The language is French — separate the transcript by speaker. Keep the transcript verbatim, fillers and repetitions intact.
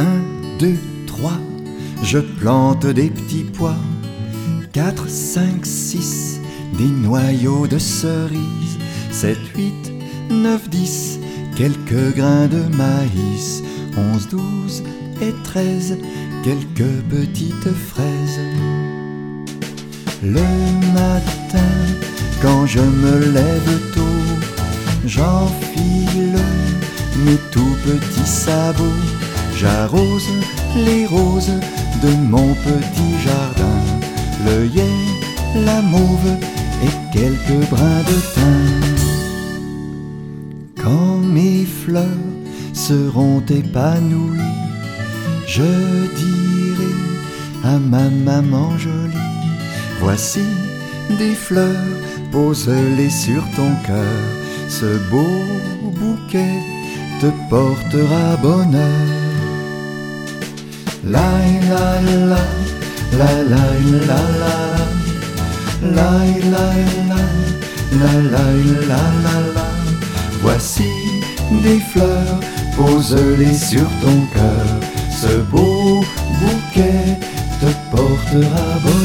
Speaker 1: Un, deux, trois, je plante des petits pois. Quatre, cinq, six, des noyaux de cerises. Sept, huit, neuf, dix, quelques grains de maïs. Onze, douze et treize, quelques petites fraises. Le matin, quand je me lève tôt, j'enfile mes tout petits sabots. J'arrose les roses de mon petit jardin, l'œillet, la mauve et quelques brins de thym. Quand mes fleurs seront épanouies, je dirai à ma maman jolie: voici des fleurs, pose-les sur ton cœur. Ce beau bouquet te portera bonheur. La la la, la la la la, la la la, la la la la la. Voici des fleurs, pose-les sur ton cœur. Ce beau bouquet te portera bonheur.